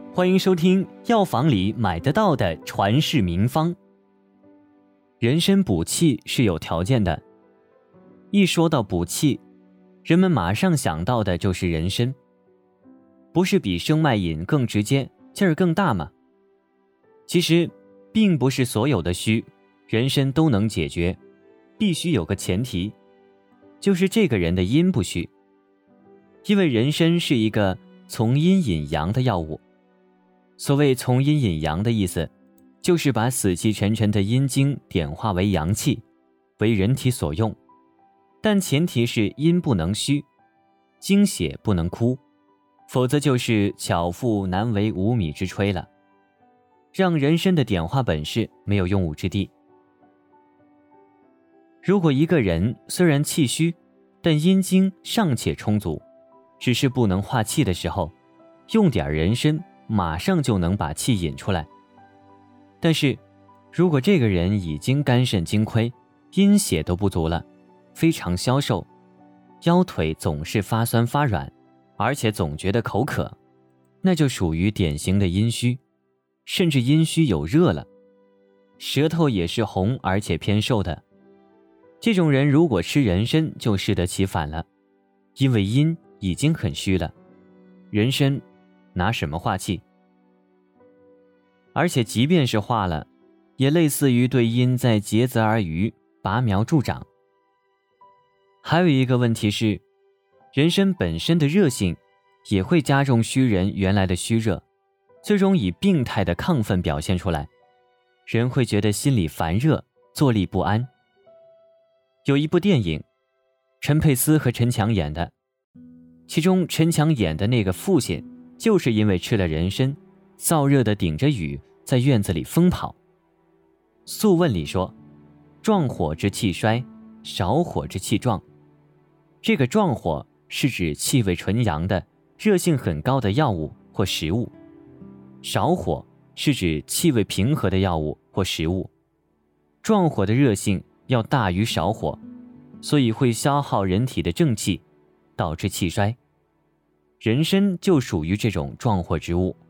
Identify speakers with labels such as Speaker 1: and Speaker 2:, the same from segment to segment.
Speaker 1: 欢迎收听药房里买得到的传世名方。人参补气是有条件的，一说到补气，人们马上想到的就是人参，不是比生脉饮更直接，劲儿更大吗？其实并不是所有的虚人参都能解决，必须有个前提，就是这个人的阴不虚。因为人参是一个从阴引阳的药物，所谓从阴引阳的意思，就是把死气沉沉的阴经点化为阳气，为人体所用。但前提是阴不能虚，精血不能枯，否则就是巧妇难为无米之炊了，让人参的点化本事没有用武之地。如果一个人虽然气虚，但阴经尚且充足，只是不能化气的时候，用点人参马上就能把气引出来。但是如果这个人已经肝肾精亏，阴血都不足了，非常消瘦，腰腿总是发酸发软，而且总觉得口渴，那就属于典型的阴虚，甚至阴虚有热了，舌头也是红而且偏瘦的。这种人如果吃人参就适得其反了，因为阴已经很虚了，人参拿什么化气？而且即便是化了，也类似于对阴在竭泽而渔，拔苗助长。还有一个问题是，人参本身的热性也会加重虚人原来的虚热，最终以病态的亢奋表现出来，人会觉得心里烦热，坐立不安。有一部电影，陈佩斯和陈强演的，其中陈强演的那个父亲，就是因为吃了人参，燥热的顶着雨在院子里疯跑。素问里说，壮火之气衰，少火之气壮。这个壮火是指气味纯阳的热性很高的药物或食物，少火是指气味平和的药物或食物。壮火的热性要大于少火，所以会消耗人体的正气，导致气衰。人参就属于这种壮火之物。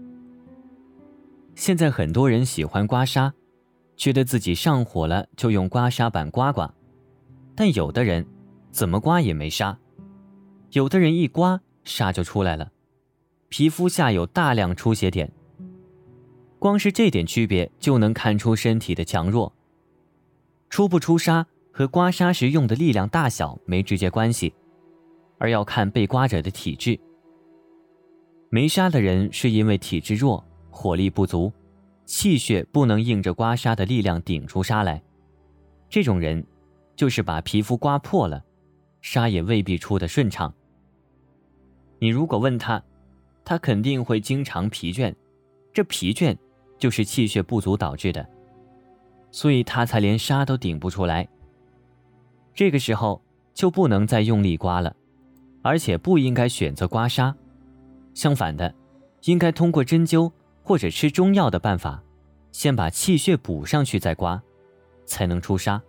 Speaker 1: 现在很多人喜欢刮痧，觉得自己上火了就用刮痧板刮刮，但有的人怎么刮也没痧，有的人一刮痧就出来了，皮肤下有大量出血点。光是这点区别就能看出身体的强弱。出不出痧和刮痧时用的力量大小没直接关系，而要看被刮者的体质。没痧的人是因为体质弱，火力不足，气血不能硬着刮痧的力量顶出痧来，这种人就是把皮肤刮破了，痧也未必出得顺畅。你如果问他，他肯定会经常疲倦，这疲倦就是气血不足导致的，所以他才连痧都顶不出来。这个时候就不能再用力刮了，而且不应该选择刮痧，相反的，应该通过针灸或者吃中药的办法，先把气血补上去再刮，才能出痧。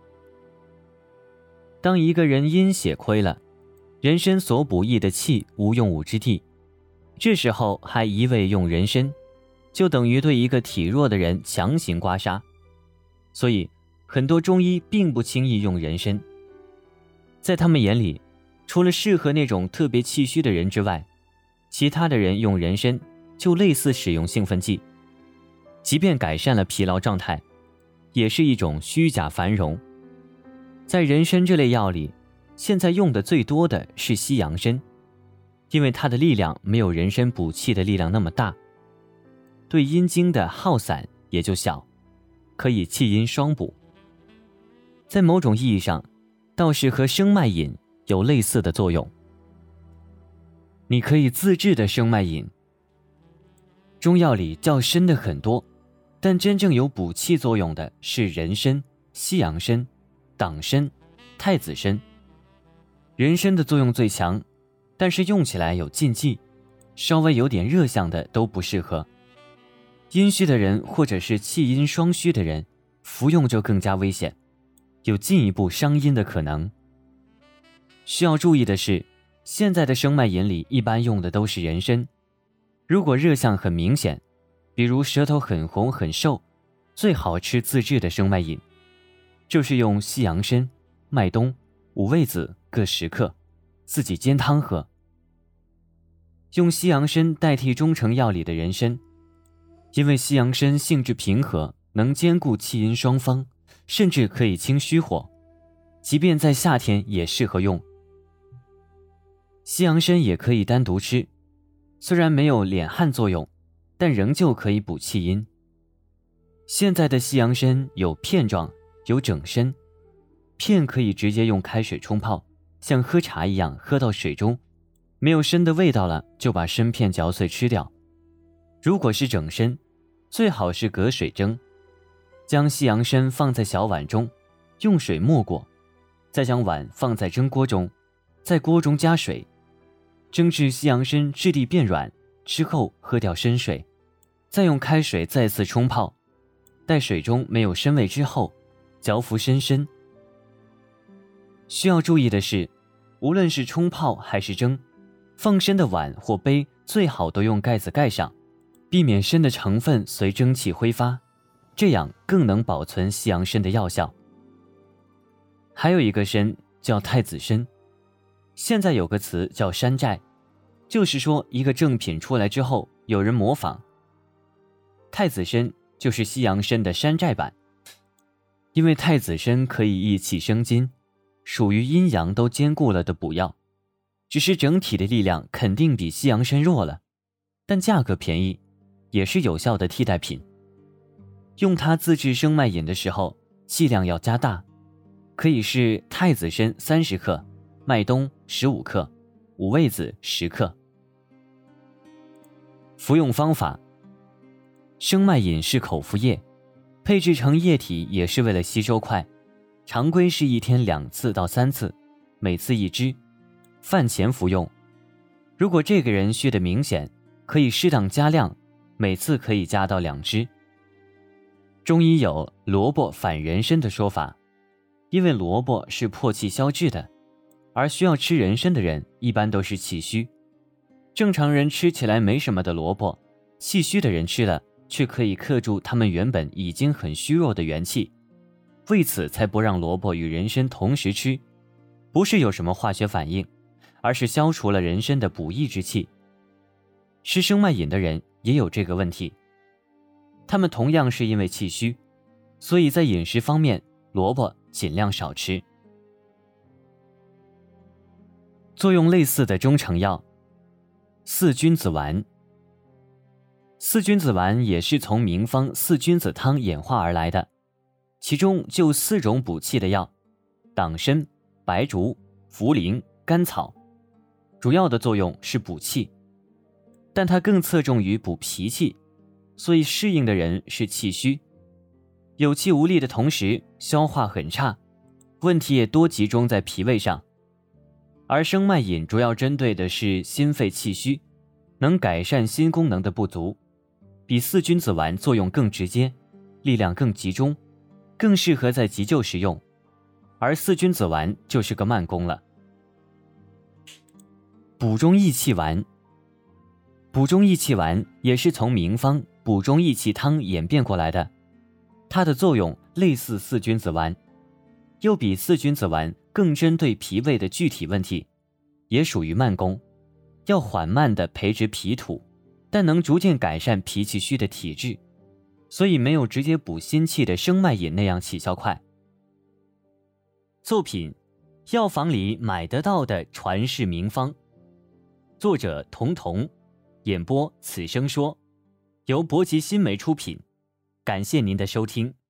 Speaker 1: 当一个人阴血亏了，人参所补益的气无用武之地，这时候还一味用人参，就等于对一个体弱的人强行刮痧。所以很多中医并不轻易用人参，在他们眼里，除了适合那种特别气虚的人之外，其他的人用人参就类似使用兴奋剂，即便改善了疲劳状态，也是一种虚假繁荣。在人参这类药里，现在用的最多的是西洋参，因为它的力量没有人参补气的力量那么大，对阴经的耗散也就小，可以气阴双补。在某种意义上，倒是和生脉饮有类似的作用。你可以自制的生脉饮，中药里较深的很多，但真正有补气作用的是人参、西洋参、党参、太子参。人参的作用最强，但是用起来有禁忌，稍微有点热象的都不适合。阴虚的人或者是气阴双虚的人，服用就更加危险，有进一步伤阴的可能。需要注意的是，现在的生脉饮里一般用的都是人参， 如果热象很明显，比如舌头很红很瘦，最好吃自制的生脉饮，就是用西洋参、麦冬、五味子各10克，自己煎汤喝。用西洋参代替中成药里的人参，因为西洋参性质平和，能兼顾气阴双方，甚至可以清虚火，即便在夏天也适合用。西洋参也可以单独吃，虽然没有敛汗作用，但仍旧可以补气阴。现在的西洋参有片状，有整参，片可以直接用开水冲泡，像喝茶一样喝到水中，没有参的味道了，就把参片嚼碎吃掉。如果是整参，最好是隔水蒸，将西洋参放在小碗中，用水没过，再将碗放在蒸锅中，在锅中加水，蒸至西洋参质地变软之后喝掉参水，再用开水再次冲泡，待水中没有参味之后，嚼服参。需要注意的是，无论是冲泡还是蒸，放参的碗或杯最好都用盖子盖上，避免参的成分随蒸汽挥发，这样更能保存西洋参的药效。还有一个参叫太子参，现在有个词叫山寨，就是说一个正品出来之后有人模仿。太子参就是西洋参的山寨版，因为太子参可以益气生津，属于阴阳都兼顾了的补药，只是整体的力量肯定比西洋参弱了，但价格便宜，也是有效的替代品。用它自制生脉饮的时候，剂量要加大，可以是太子参30克，麦冬15克，五味子10克。服用方法：生脉饮是口服液，配制成液体也是为了吸收快，常规是1天2次到3次，每次1支，饭前服用。如果这个人虚的明显，可以适当加量，每次可以加到2支。中医有萝卜反人参的说法，因为萝卜是破气消滞的，而需要吃人参的人一般都是气虚。正常人吃起来没什么的萝卜，气虚的人吃了却可以克住他们原本已经很虚弱的元气，为此才不让萝卜与人参同时吃，不是有什么化学反应，而是消除了人参的补益之气。吃生脉饮的人也有这个问题，他们同样是因为气虚，所以在饮食方面，萝卜尽量少吃。作用类似的中成药，四君子丸。四君子丸也是从名方四君子汤演化而来的，其中就4种补气的药：党参、白术、茯苓、甘草，主要的作用是补气，但它更侧重于补脾气，所以适应的人是气虚，有气无力的同时消化很差，问题也多集中在脾胃上。而生脉饮主要针对的是心肺气虚，能改善心功能的不足，比四君子丸作用更直接，力量更集中，更适合在急救时用，而四君子丸就是个慢功了。补中益气丸。补中益气丸也是从名方补中益气汤演变过来的，它的作用类似四君子丸，又比四君子丸更针对脾胃的具体问题，也属于慢功，要缓慢地培植脾土，但能逐渐改善脾气虚的体质，所以没有直接补心气的生脉饮那样起效快。作品：药房里买得到的传世名方，作者童童，演播此生说，由博吉新媒出品，感谢您的收听。